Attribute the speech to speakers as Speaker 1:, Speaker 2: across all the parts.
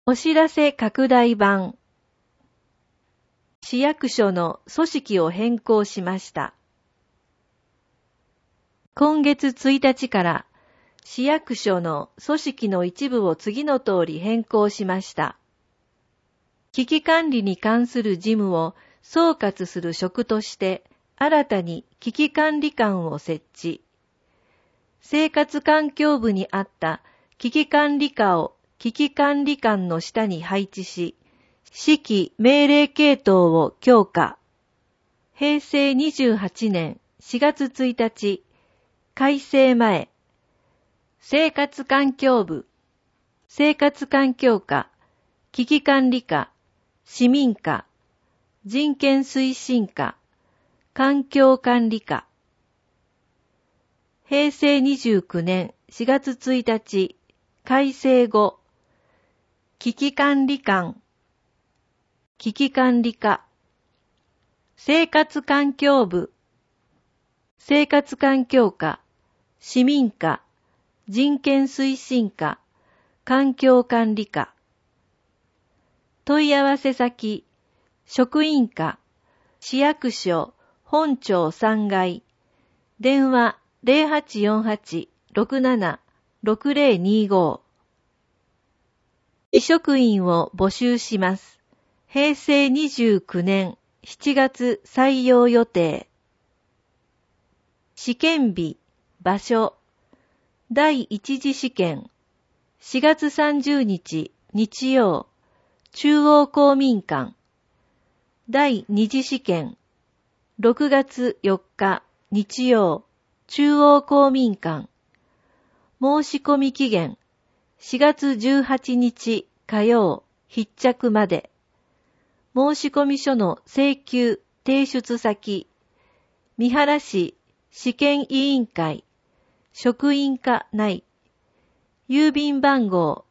Speaker 1: お知らせ拡大版。市役所の組織を変更しました。今月1日から市役所の組織の一部を次の通り変更しました。危機管理に関する事務を総括する職として新たに危機管理官を設置。生活環境部にあった危機管理課を危機管理官の下に配置し、指揮命令系統を強化。平成28年4月1日、改正前、生活環境部、生活環境課、危機管理課、市民課、人権推進課、環境管理課。平成29年4月1日、改正後、危機管理官、危機管理課、生活環境部、生活環境課、市民課、人権推進課、環境管理課。問い合わせ先、職員課、市役所、本庁3階、電話0848-67-6025。職員を募集します。平成29年7月採用予定。試験日、場所。第一次試験。4月30日日曜、中央公民館。第二次試験。6月4日日曜、中央公民館。申し込み期限。4月18日火曜、必着まで。申込書の請求提出先。三原市試験委員会。職員課内。郵便番号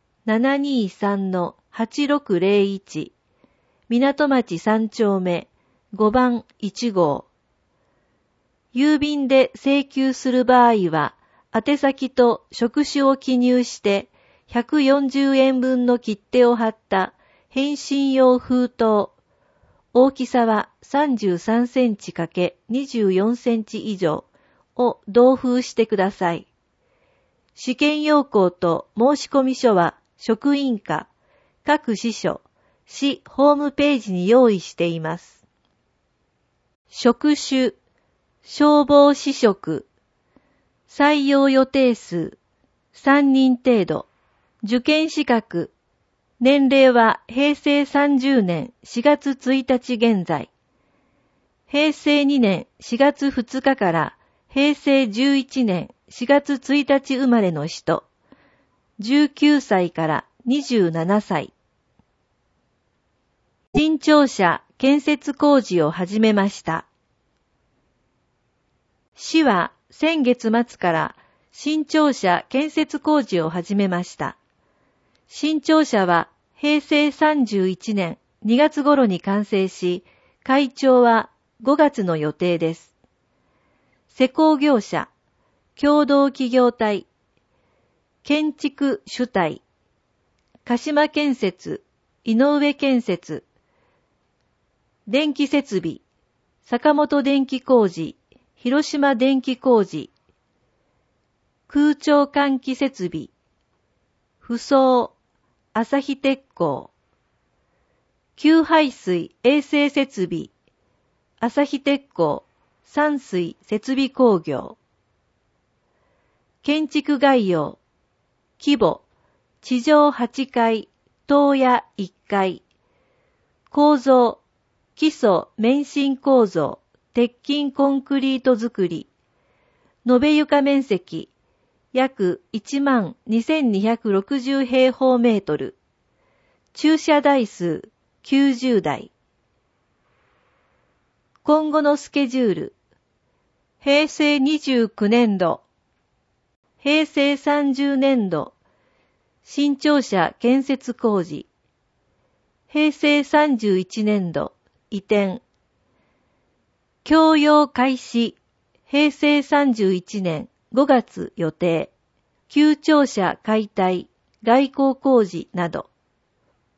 Speaker 1: 723-8601。港町3丁目5番1号。郵便で請求する場合は、宛先と職種を記入して、140円分の切手を貼った返信用封筒。大きさは33センチ×24センチ以上を同封してください。試験要項と申込書は職員課、各支所、市ホームページに用意しています。職種、消防士職。採用予定数、3人程度。受験資格。年齢は平成30年4月1日現在。平成2年4月2日から平成11年4月1日生まれの人。19歳から27歳。新庁舎建設工事を始めました。市は先月末から新庁舎建設工事を始めました。新庁舎は平成31年2月頃に完成し、開庁は5月の予定です。施工業者、共同企業体、建築主体、鹿島建設、井上建設、電気設備、坂本電気工事、広島電気工事、空調換気設備、扶送、朝日鉄工、給排水衛生設備、朝日鉄工、山水設備工業、建築概要、規模、地上8階、棟や1階、構造、基礎免震構造、鉄筋コンクリート造り、延べ床面積、約12,260平方メートル。駐車台数90台。今後のスケジュール。平成29年度。平成30年度。新庁舎建設工事。平成31年度。移転。供用開始。平成31年5月予定。旧庁舎解体、外構工事など。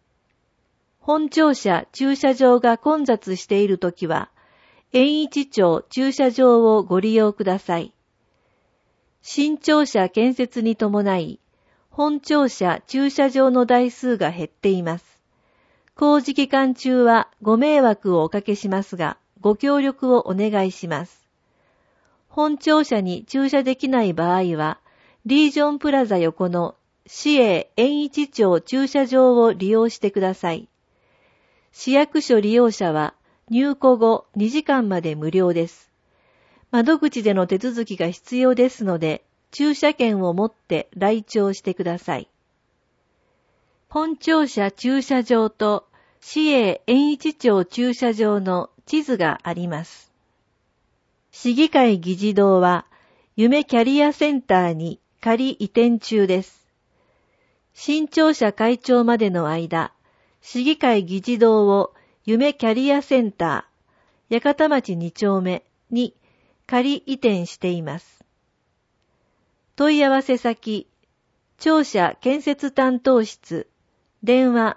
Speaker 1: 本庁舎駐車場が混雑しているときは、延一町駐車場をご利用ください。新庁舎建設に伴い、本庁舎駐車場の台数が減っています。工事期間中はご迷惑をおかけしますが、ご協力をお願いします。本庁舎に駐車できない場合は、リージョンプラザ横の市営延一町駐車場を利用してください。市役所利用者は入庫後2時間まで無料です。窓口での手続きが必要ですので、駐車券を持って来庁してください。本庁舎駐車場と市営延一町駐車場の地図があります。市議会議事堂は夢キャリアセンターに仮移転中です。新庁舎開庁までの間、市議会議事堂を夢キャリアセンター、八幡町2丁目に仮移転しています。問い合わせ先、庁舎建設担当室、電話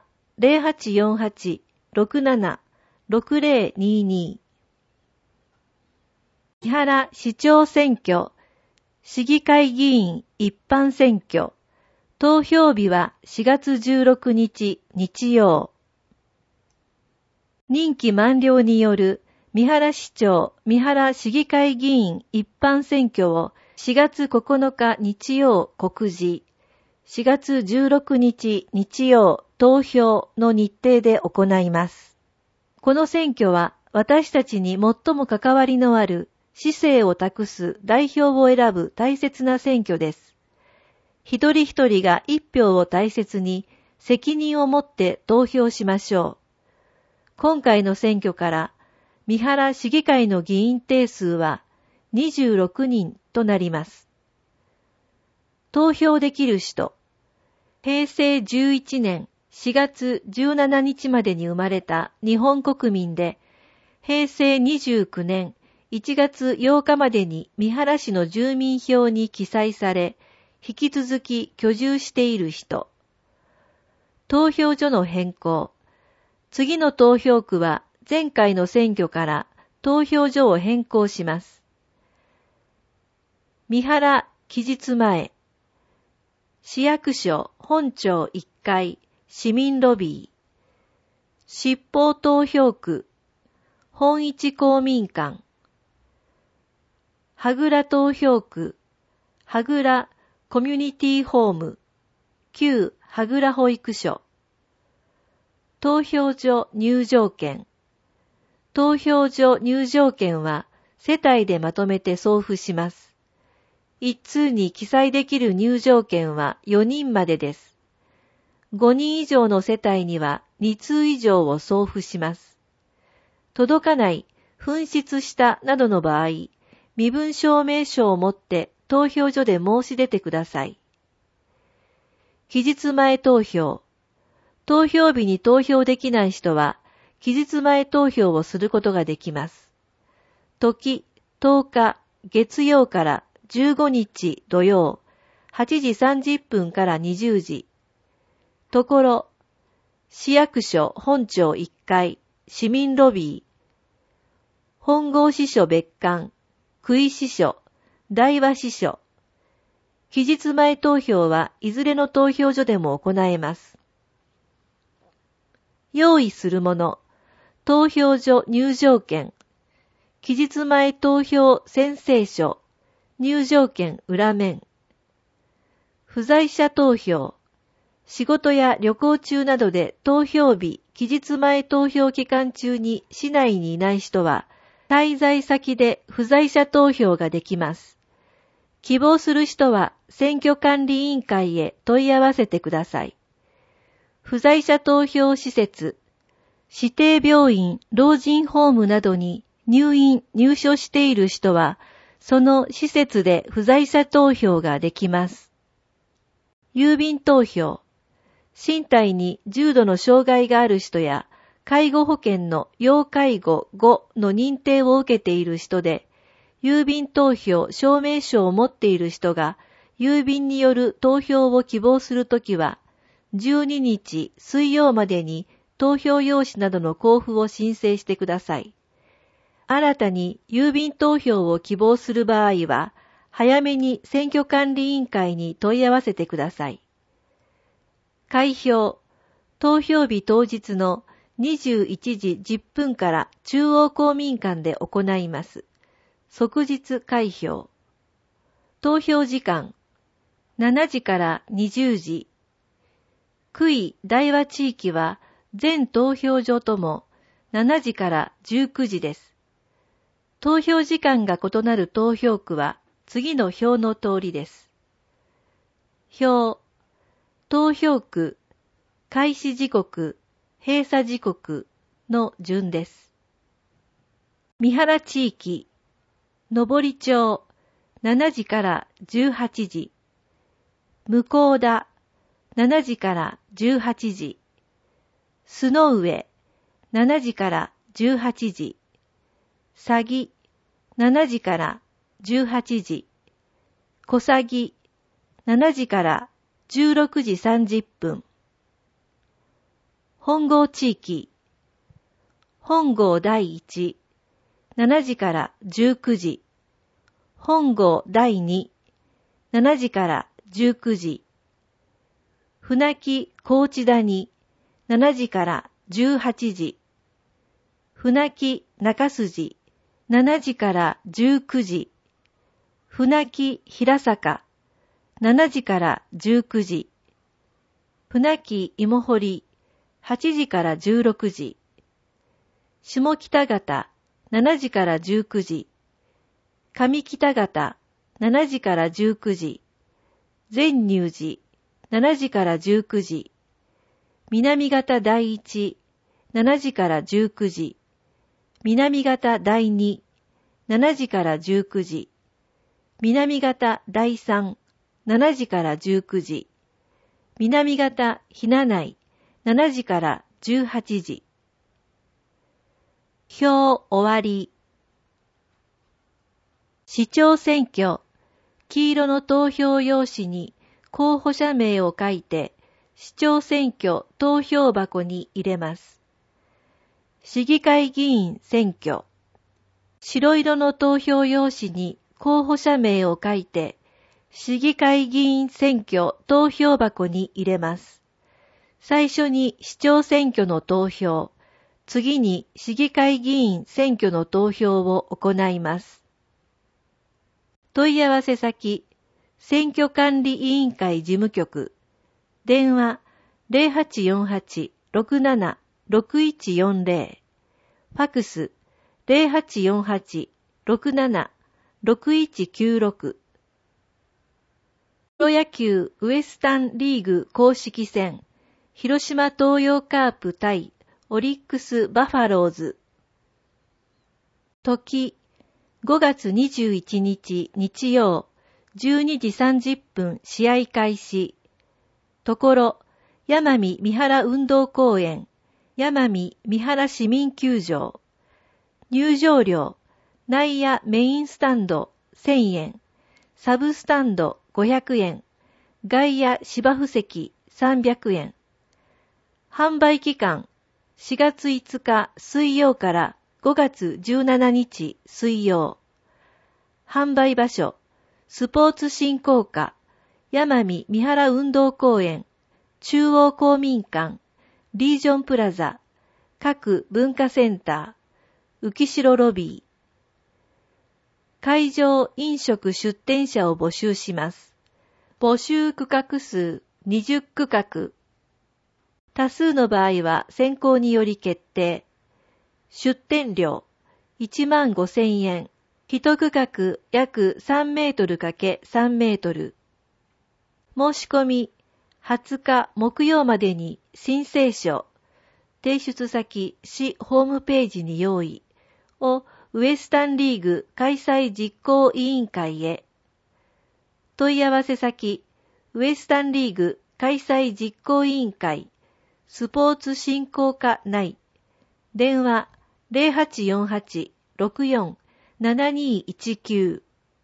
Speaker 1: 0848-67-6022。三原市長選挙、市議会議員一般選挙、投票日は4月16日日曜。任期満了による三原市長、三原市議会議員一般選挙を4月9日日曜告示、4月16日日曜投票の日程で行います。この選挙は私たちに最も関わりのある市政を託す代表を選ぶ大切な選挙です。一人一人が一票を大切に責任を持って投票しましょう。今回の選挙から三原市議会の議員定数は26人となります。投票できる人、平成11年4月17日までに生まれた日本国民で、平成29年1月8日までに三原市の住民票に記載され、引き続き居住している人。投票所の変更。次の投票区は前回の選挙から投票所を変更します。三原期日前。市役所本庁1階市民ロビー。執法投票区。本一公民館。羽倉投票区。羽倉コミュニティホーム。旧羽倉保育所。投票所入場券。投票所入場券は世帯でまとめて送付します。一通に記載できる入場券は4人までです。5人以上の世帯には2通以上を送付します。届かない、紛失したなどの場合、身分証明書を持って投票所で申し出てください。期日前投票。投票日に投票できない人は、期日前投票をすることができます。時、10日、月曜から15日土曜、8時30分から20時。ところ、市役所本庁1階、市民ロビー。本郷支所別館、久井支所、大和支所。期日前投票はいずれの投票所でも行えます。用意するもの、投票所入場券、期日前投票宣誓書、入場券裏面。不在者投票、仕事や旅行中などで投票日、期日前投票期間中に市内にいない人は、滞在先で不在者投票ができます。希望する人は選挙管理委員会へ問い合わせてください。不在者投票施設、指定病院、老人ホームなどに入院・入所している人は、その施設で不在者投票ができます。郵便投票、身体に重度の障害がある人や、介護保険の要介護5の認定を受けている人で、郵便投票証明書を持っている人が、郵便による投票を希望するときは、12日水曜までに投票用紙などの交付を申請してください。新たに郵便投票を希望する場合は、早めに選挙管理委員会に問い合わせてください。開票、投票日当日の21時10分から中央公民館で行います。即日開票。投票時間、7時から20時。区域大和地域は全投票所とも7時から19時です。投票時間が異なる投票区は次の表の通りです。表、投票区、開始時刻、閉鎖時刻の順です。三原地域、登町、7時から18時。向田、7時から18時。須上、7時から18時。佐木、7時から18時。小佐木、7時から16時30分。本郷地域、本郷第1、7時から19時。本郷第2、7時から19時。船木高知谷、7時から18時。船木中筋、7時から19時。船木平坂、7時から19時。船木芋掘、8時から16時。下北方、7時から19時。上北方、7時から19時。善入寺、7時から19時。南方第一、7時から19時。南方第2、7時から19時。南方第3、7時から19時。南方ひなない、7時から18時。票終わり。市長選挙、黄色の投票用紙に候補者名を書いて、市長選挙投票箱に入れます。市議会議員選挙、白色の投票用紙に候補者名を書いて、市議会議員選挙投票箱に入れます。最初に市長選挙の投票、次に市議会議員選挙の投票を行います。問い合わせ先、選挙管理委員会事務局、電話 0848-67-6140、ファクス 0848-67-6196。プロ野球ウエスタンリーグ公式戦、広島東洋カープ対オリックスバファローズ。時、5月21日日曜、12時30分試合開始。ところ、山見三原運動公園、山見三原市民球場。入場料、内野メインスタンド1000円、サブスタンド500円、外野芝生席300円。販売期間、4月5日水曜から5月17日水曜。販売場所、スポーツ振興課、山見三原運動公園、中央公民館、リージョンプラザ、各文化センター、浮代ロビー。会場飲食出店者を募集します。募集区画数20区画。多数の場合は選考により決定。出店料15,000円。一区画約3メートル×3メートル。申し込み20日木曜までに申請書、提出先市ホームページに用意をウエスタンリーグ開催実行委員会へ。問い合わせ先、ウエスタンリーグ開催実行委員会、スポーツ振興課内。電話0848-64-7219。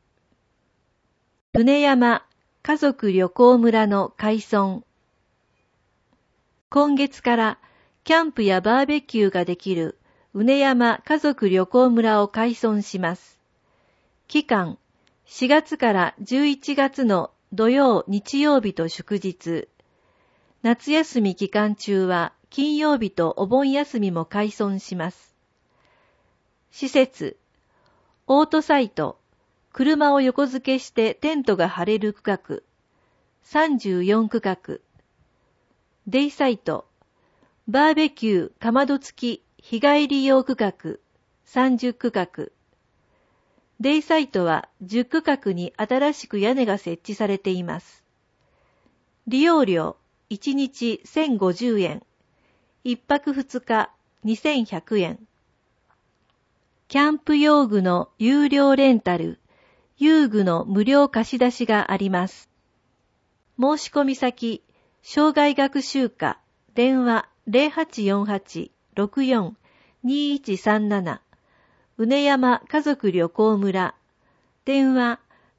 Speaker 1: 船山家族旅行村の開村。今月からキャンプやバーベキューができるうね山家族旅行村を開村します。期間、4月から11月の土曜、日曜日と祝日。夏休み期間中は金曜日とお盆休みも開村します。施設、オートサイト、車を横付けしてテントが張れる区画、34区画。デイサイト、バーベキュー、かまど付き、日帰り用区画、30区画。デイサイトは10区画に新しく屋根が設置されています。利用料、1日1050円。1泊2日2100円。キャンプ用具の有料レンタル、遊具の無料貸し出しがあります。申し込み先、生涯学習課、電話0848-64-2137、うね山家族旅行村、電話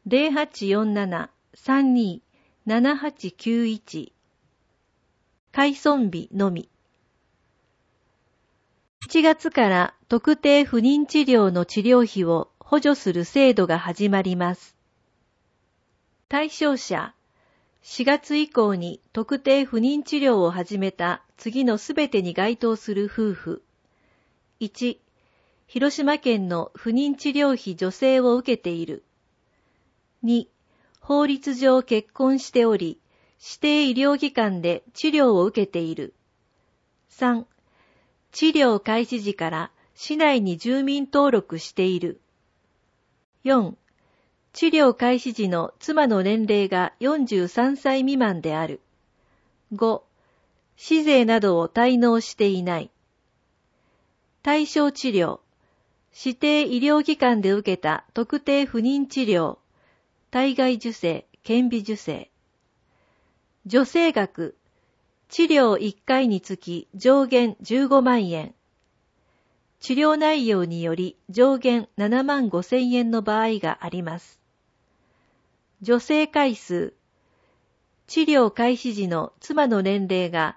Speaker 1: 0847-32-7891、開村日のみ。7月から特定不妊治療の治療費を補助する制度が始まります。対象者、4月以降に特定不妊治療を始めた次のすべてに該当する夫婦。1、広島県の不妊治療費助成を受けている。2、法律上結婚しており、指定医療機関で治療を受けている。3、治療開始時から市内に住民登録している。4、治療開始時の妻の年齢が43歳未満である。5、市税などを滞納していない。対象治療、指定医療機関で受けた特定不妊治療、体外受精、顕微授精。助成額、治療1回につき上限15万円。治療内容により上限7万5千円の場合があります。助成回数、治療開始時の妻の年齢が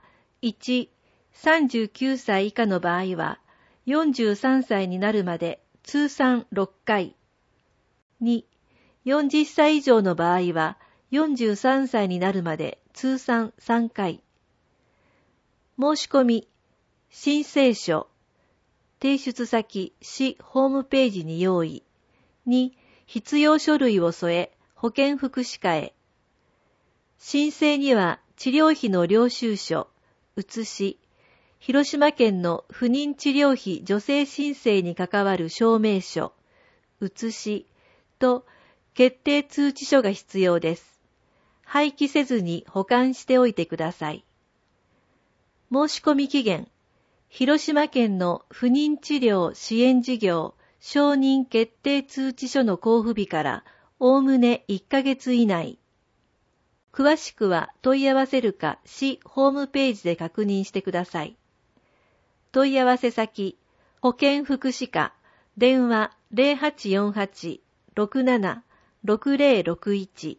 Speaker 1: 1、39歳以下の場合は43歳になるまで通算6回。2、40歳以上の場合は43歳になるまで通算3回。申し込み、申請書、提出先、市ホームページに用意。2、必要書類を添え、保健福祉課へ。申請には治療費の領収書、写し、広島県の不妊治療費助成申請に関わる証明書、写しと決定通知書が必要です。廃棄せずに保管しておいてください。申し込み期限、広島県の不妊治療支援事業承認決定通知書の交付日からおおむね1ヶ月以内。詳しくは問い合わせるか市ホームページで確認してください。問い合わせ先、保健福祉課、電話0848-67-6061。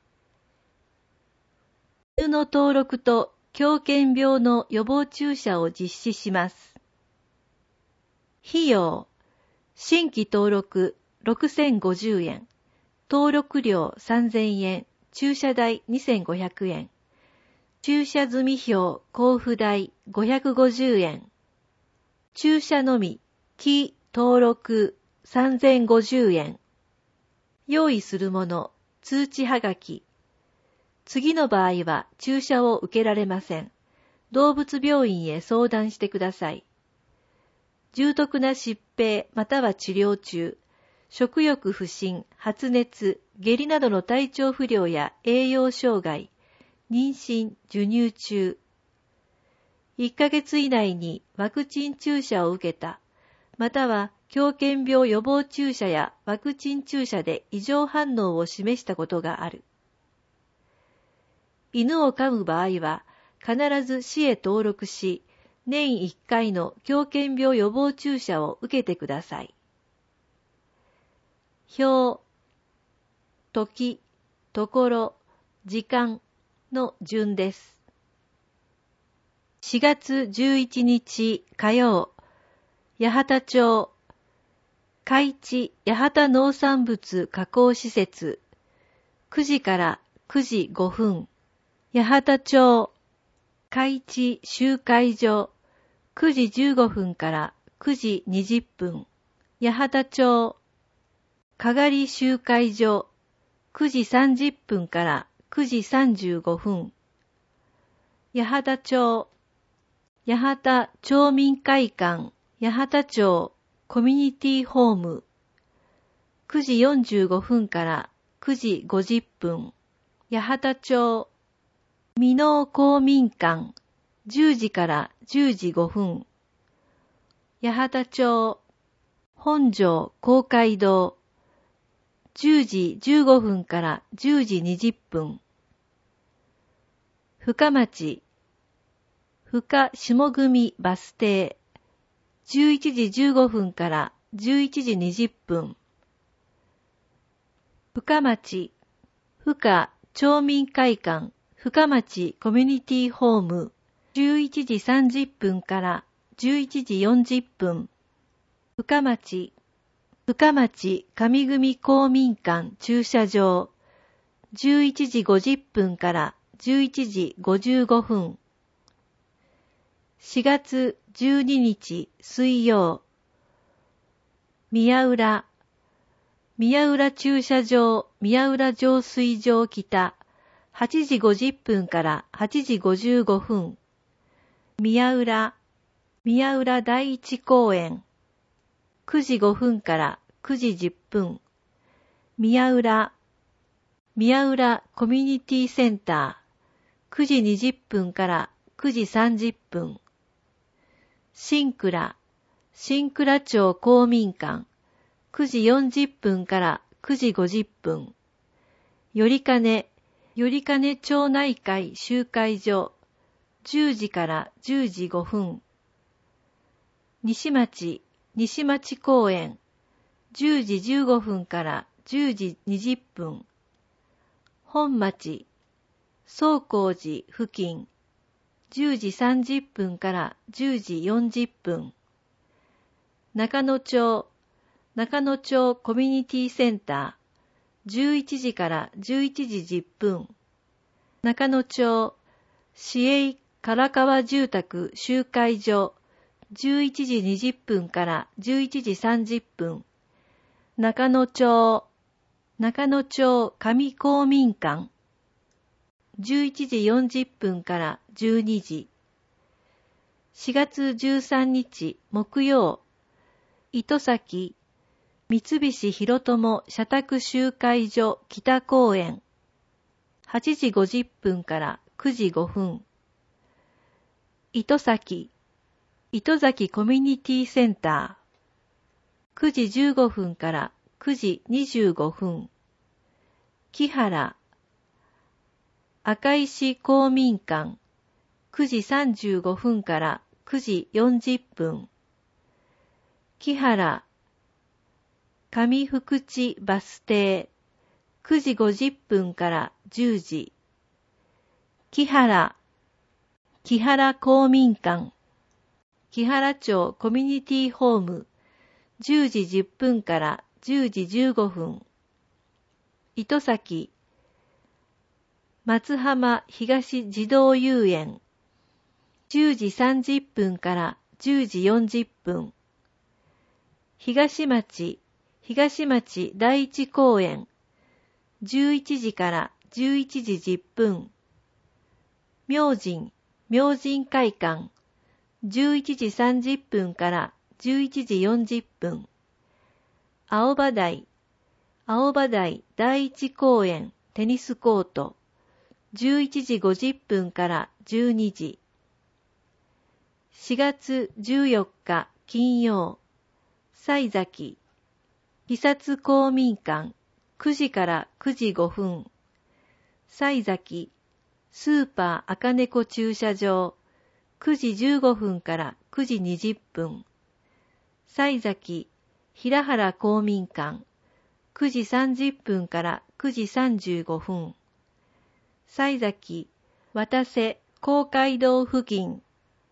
Speaker 1: 犬の登録と狂犬病の予防注射を実施します。費用、新規登録6050円、登録料3000円、注射代2500円、注射済票交付代550円、注射のみ、記登録3050円、用意するもの、通知はがき。次の場合は注射を受けられません。動物病院へ相談してください。重篤な疾病または治療中、食欲不振、発熱、下痢などの体調不良や栄養障害、妊娠、授乳中、1ヶ月以内にワクチン注射を受けた、または狂犬病予防注射やワクチン注射で異常反応を示したことがある。犬を飼う場合は、必ず市へ登録し、年1回の狂犬病予防注射を受けてください。表、時、ところ、時間の順です。 4月11日火曜、八幡町、開地八幡農産物加工施設、9時から9時5分、八幡町、開地集会所、9時15分から9時20分、八幡町、かがり集会所、9時30分から9時35分、八幡町、八幡町民会館、八幡町コミュニティホーム、9時45分から9時50分、八幡町、箕面公民館、10時から10時5分、八幡町、本庄公会堂、10時15分から10時20分、深町、深下組バス停、11時15分から11時20分、深町、深町民会館、深町コミュニティホーム、11時30分から11時40分、深町、深町上組公民館駐車場、11時50分から11時55分、4月12日水曜、宮浦、宮浦駐車場、宮浦浄水場北、8時50分から8時55分、宮浦、宮浦第一公園、9時5分から9時10分、宮浦、宮浦コミュニティセンター、9時20分から9時30分、新倉、新倉町公民館、9時40分から9時50分、よりかね町内会集会所、10時から10時5分、西町公園、10時15分から10時20分、本町、宗光寺付近、10時30分から10時40分、中野町コミュニティセンター、11時から11時10分、中野町市営唐川住宅集会所、11時20分から11時30分、中野町上公民館、11時40分から12時。4月13日木曜、糸崎、三菱広友社宅集会所北公園、8時50分から9時5分。糸崎コミュニティセンター、9時15分から9時25分。木原、赤石公民館、9時35分から9時40分。木原、上福地バス停、9時50分から10時。木原公民館、木原町コミュニティホーム、10時10分から10時15分。糸崎、松浜東児童遊園、10時30分から10時40分。東町第一公園、11時から11時10分。明神会館、11時30分から11時40分。青葉台第一公園テニスコート、11時50分から12時。4月14日金曜、西崎、久津公民館、9時から9時5分。西崎、スーパー赤猫駐車場、9時15分から9時20分。西崎、平原公民館、9時30分から9時35分。西崎、渡瀬公会堂付近、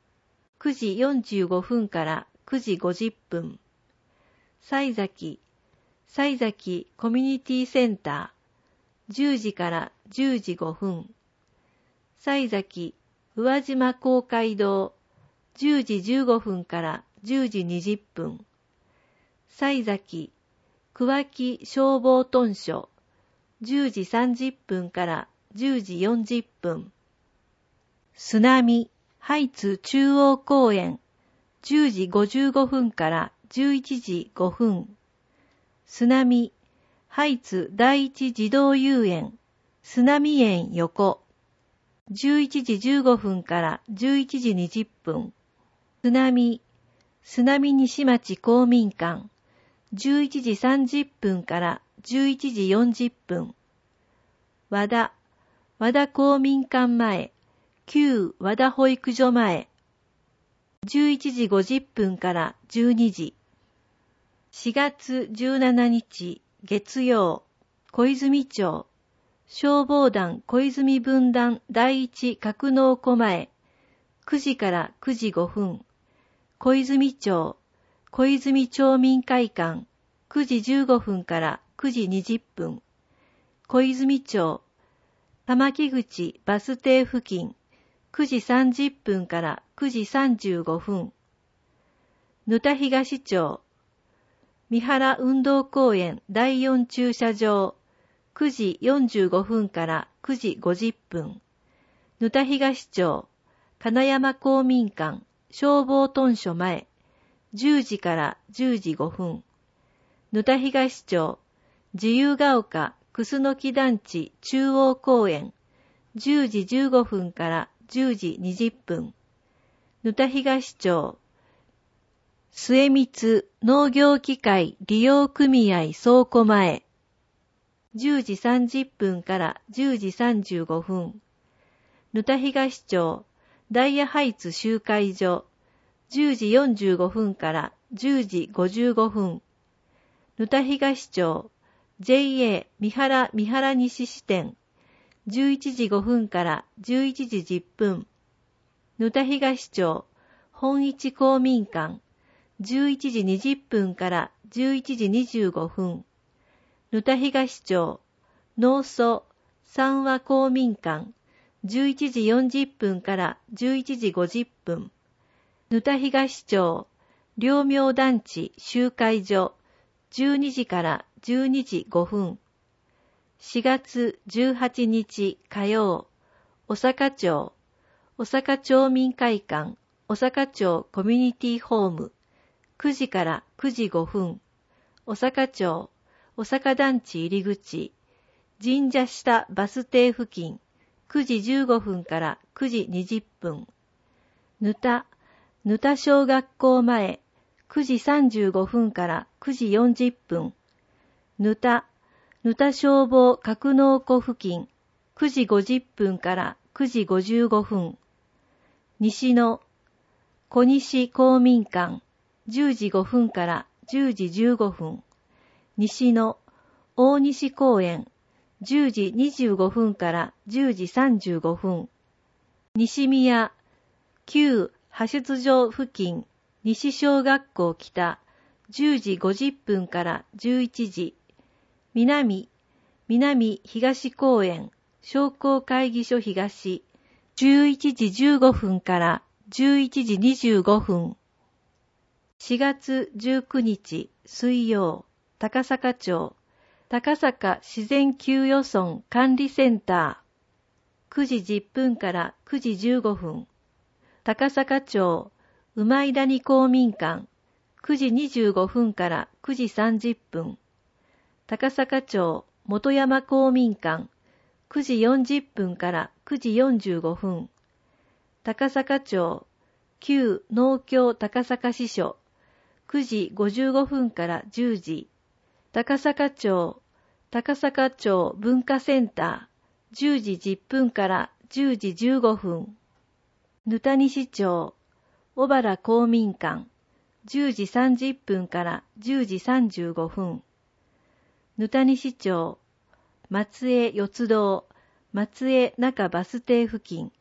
Speaker 1: 9時45分から9時50分。西崎コミュニティセンター、10時から10時5分。西崎宇和島公会堂、10時15分から10時20分。西崎桑木消防屯所、10時30分から10時40分。須波ハイツ中央公園、10時55分から11時5分。須波ハイツ第一児童遊園、須波園横、11時15分から11時20分。須波西町公民館、11時30分から11時40分。和田公民館前、旧和田保育所前、11時50分から12時。4月17日月曜、小泉町、消防団小泉分団第一格納庫前、9時から9時5分。小泉町、小泉町民会館、9時15分から9時20分。小泉町、玉木口バス停付近、9時30分から9時35分。沼田東町、三原運動公園第4駐車場、9時45分から9時50分。沼田東町、金山公民館消防屯所前、10時から10時5分。沼田東町、自由が丘楠木団地中央公園、10時15分から10時20分。沼田東町、末光農業機械利用組合倉庫前、10時30分から10時35分。沼田東町、ダイヤハイツ集会所、10時45分から10時55分。沼田東町、JA 三原西支店、11時5分から11時10分。沼田東町、本一公民館、11時20分から11時25分。沼田東町、農村三和公民館、11時40分から11時50分。沼田東町、両苗団地集会所、12時から12時5分。4月18日火曜、小坂町、小坂町民会館、小坂町コミュニティホーム、9時から9時5分。小坂町、小坂団地入り口、神社下バス停付近、9時15分から9時20分。沼田小学校前、9時35分から9時40分。沼田消防格納庫付近、9時50分から9時55分。西野、小西公民館、10時5分から10時15分。西野、大西公園、10時25分から10時35分。西宮、旧派出所付近、西小学校北、10時50分から11時。南東公園、商工会議所東、11時15分から11時25分。4月19日水曜、高坂町、高坂自然給与村管理センター、9時10分から9時15分。高坂町、馬井谷公民館、9時25分から9時30分。高坂町、本山公民館、9時40分から9時45分。高坂町、旧農協高坂支所、9時55分から10時。高坂町文化センター、10時10分から10時15分。沼田西町、小原公民館、10時30分から10時35分。沼田西町、松江四つ堂、松江中バス停付近、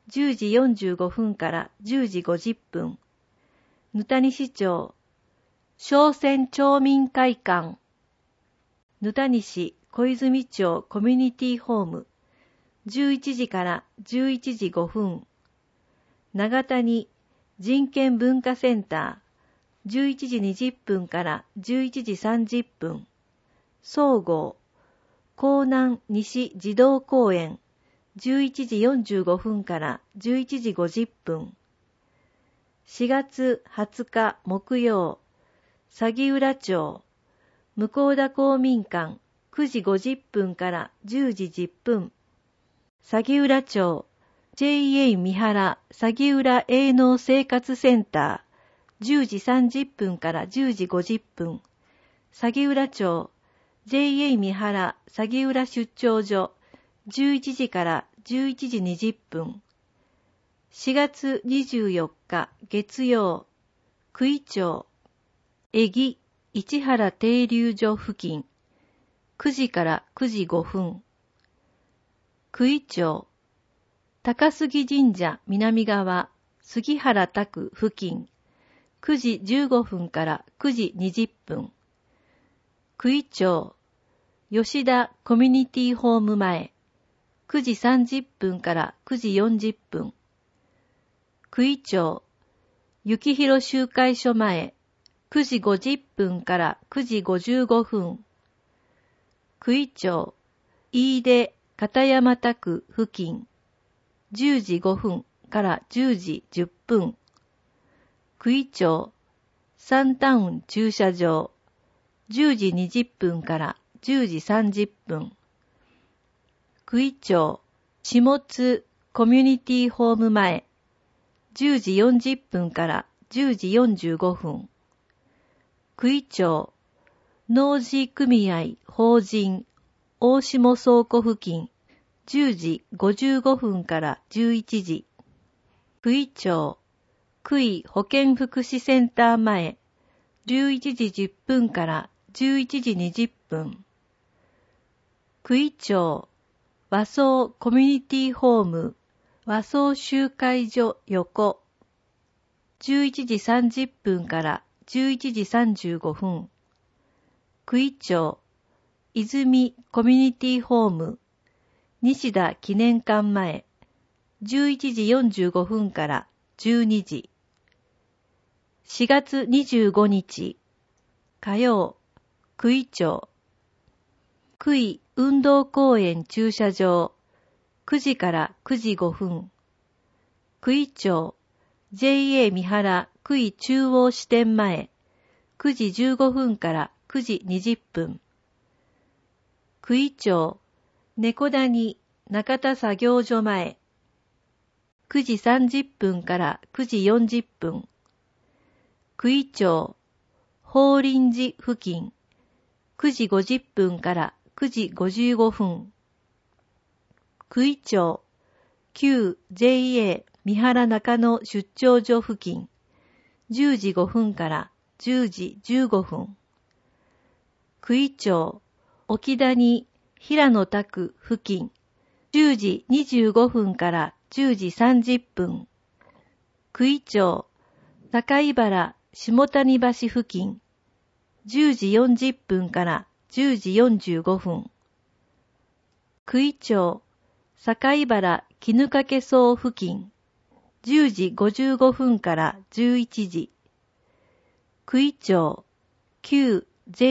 Speaker 1: 10時45分から10時50分。ぬたにし町、商船町民会館。ぬたにし小泉町コミュニティホーム。11時から11時5分。長谷人権文化センター。11時20分から11時30分。総合、江南西児童公園。11時45分から11時50分。4月20日木曜、鷺浦町、向田公民館、9時50分から10時10分。鷺浦町、JA 三原鷺浦営農生活センター、10時30分から10時50分。鷺浦町、JA 三原鷺浦出張所、11時から11時20分。4月24日月曜、九井町、江木市原停留所付近、9時から9時5分。九井町、高杉神社南側、杉原宅付近、9時15分から9時20分。九井町、吉田コミュニティホーム前、9時30分から9時40分。九井町、幸広集会所前、9時50分から9時55分。九井町、飯出片山宅付近、10時5分から10時10分。九井町、サンタウン駐車場、10時20分から10時30分。九井町、下津コミュニティホーム前、10時40分から10時45分。九井町、農事組合法人大下倉庫付近、10時55分から11時。九井町、九井保健福祉センター前、11時10分から11時20分。九井町、和装コミュニティホーム、和装集会所横、11時30分から11時35分。九井町、泉コミュニティホーム、西田記念館前、11時45分から12時。4月25日、火曜、九井町、九井運動公園駐車場、9時から9時5分。九井町、JA 三原九井中央支店前、9時15分から9時20分。九井町、猫谷中田作業所前、9時30分から9時40分。九井町、法輪寺付近、9時50分から9時55分。九井町、旧 JA 三原中野出張所付近、10時5分から10時15分。九井町、沖谷平野宅付近、10時25分から10時30分。九井町、境原下谷橋付近、10時40分から10時45分。九井町、境原絹掛荘付近、10時55分から11時。九井町、旧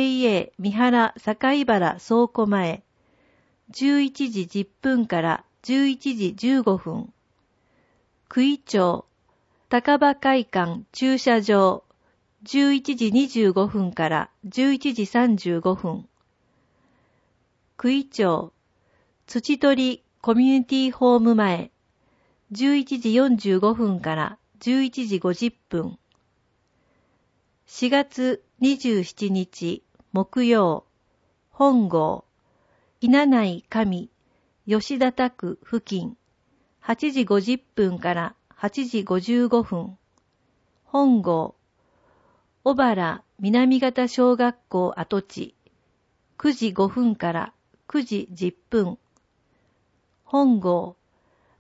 Speaker 1: JA 三原境原倉庫前、11時10分から11時15分。九井町、高場会館駐車場、11時25分から11時35分。九井町、土取コミュニティホーム前、11時45分から11時50分。4月27日木曜、本郷、稲内上、吉田宅付近、8時50分から8時55分。本郷、小原南方小学校跡地、9時5分から9時10分。本郷、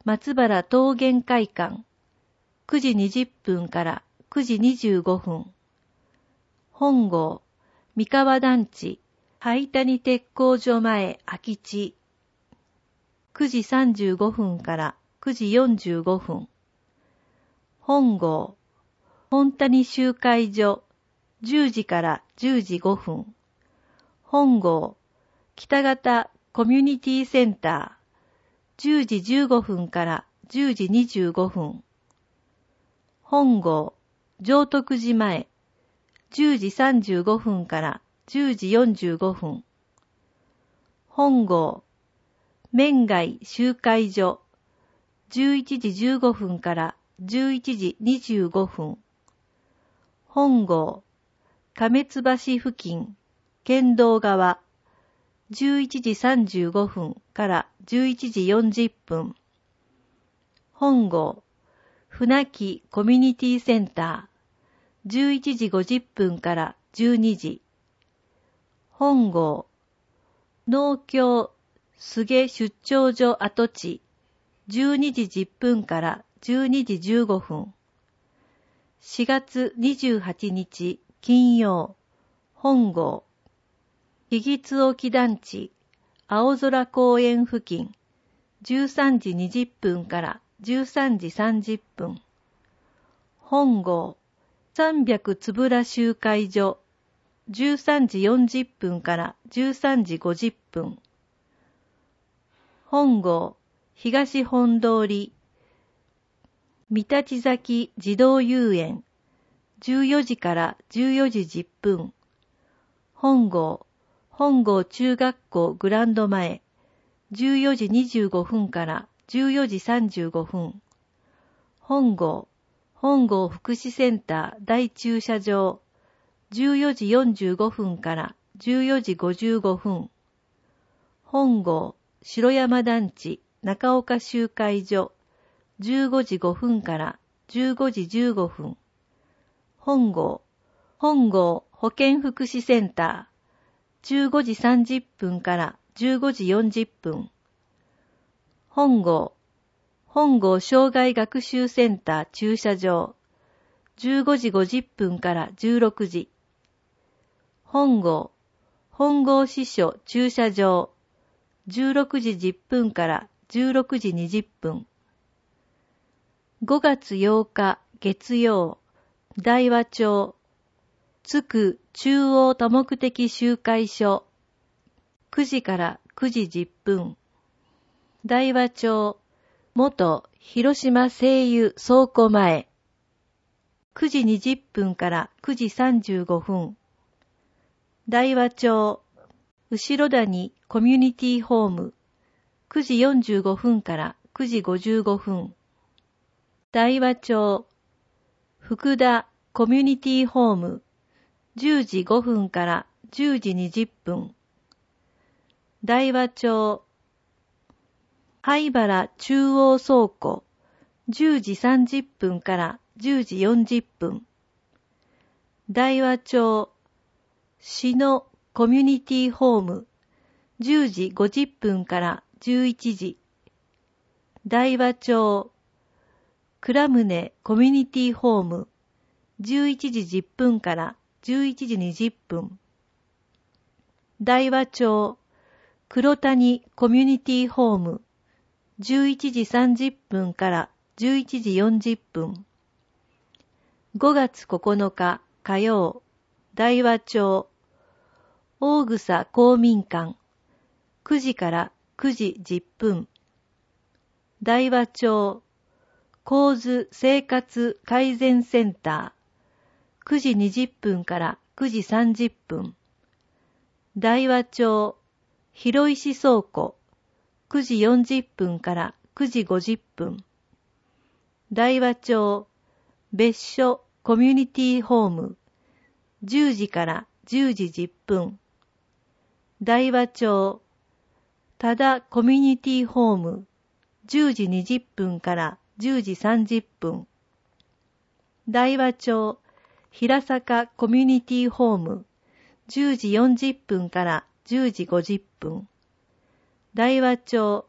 Speaker 1: 松原桃源会館、9時20分から9時25分。本郷、三河団地、灰谷鉄工所前空地、9時35分から9時45分。本郷、本谷集会所、10時から10時5分。本郷、北方コミュニティセンター、10時15分から10時25分。本郷、上徳寺前、10時35分から10時45分。本郷、面街集会所、11時15分から11時25分。本郷、亀津橋付近、県道側、11時35分から11時40分。本郷、船木コミュニティセンター、11時50分から12時。本郷、農協菅出張所跡地、12時10分から12時15分。4月28日金曜、本郷、日津沖団地、青空公園付近、13時20分から13時30分。本郷、300つぶら集会所、13時40分から13時50分。本郷、東本通り、三立崎児童遊園、14時から14時10分。本郷、本郷中学校グランド前、14時25分から14時35分。本郷、本郷福祉センター大駐車場、14時45分から14時55分。本郷、城山団地中岡集会所、15時5分から15時15分。本郷、本郷保健福祉センター、15時30分から15時40分。本郷、本郷障害学習センター駐車場、15時50分から16時。本郷、本郷支所駐車場、16時10分から16時20分。5月8日月曜、大和町、津久中央多目的集会所、9時から9時10分。大和町、元広島製油倉庫前、9時20分から9時35分。大和町、後谷コミュニティホーム、9時45分から9時55分。大和町、福田コミュニティホーム、10時5分から10時20分。大和町、灰原中央倉庫、10時30分から10時40分。大和町、篠コミュニティホーム、10時50分から11時。大和町、倉宗コミュニティホーム、11時10分から11時20分。大和町、黒谷コミュニティホーム、11時30分から11時40分。5月9日火曜、大和町、大草公民館、9時から9時10分。大和町、構図生活改善センター、9時20分から9時30分。大和町、広石倉庫、9時40分から9時50分。大和町、別所コミュニティホーム、10時から10時10分。大和町、多田コミュニティホーム、10時20分から10時30分。大和町、平坂コミュニティホーム、10時40分から10時50分。大和町、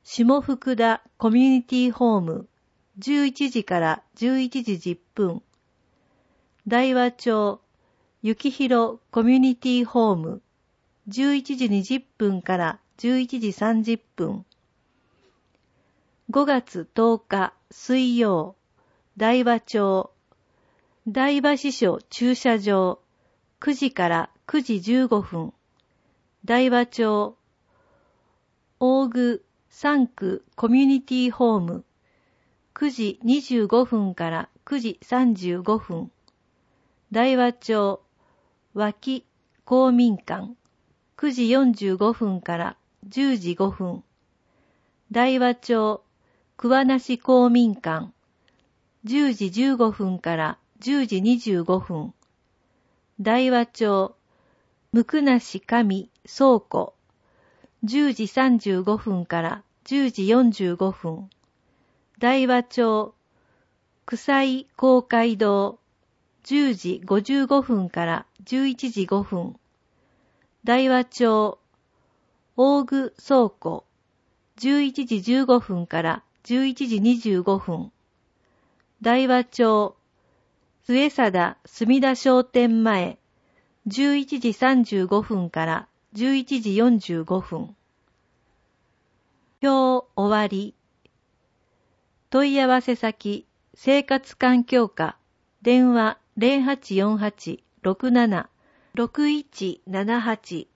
Speaker 1: 下福田コミュニティホーム、11時から11時10分。大和町幸広コミュニティホーム、11時20分から11時30分。5月10日水曜、大和町大和支所駐車場、9時から9時15分。大和町大具3区コミュニティホーム、9時25分から9時35分。大和町脇公民館、9時45分から10時5分。大和町桑梨公民館、10時15分から10時25分。大和町向梨神倉庫、10時35分から10時45分。大和町草井公会堂、10時55分から11時5分。大和町大具倉庫、11時15分から11時25分。大和町末貞墨田商店前、11時35分から11時45分。今日終わり。問い合わせ先、生活環境課、電話 0848-67-6178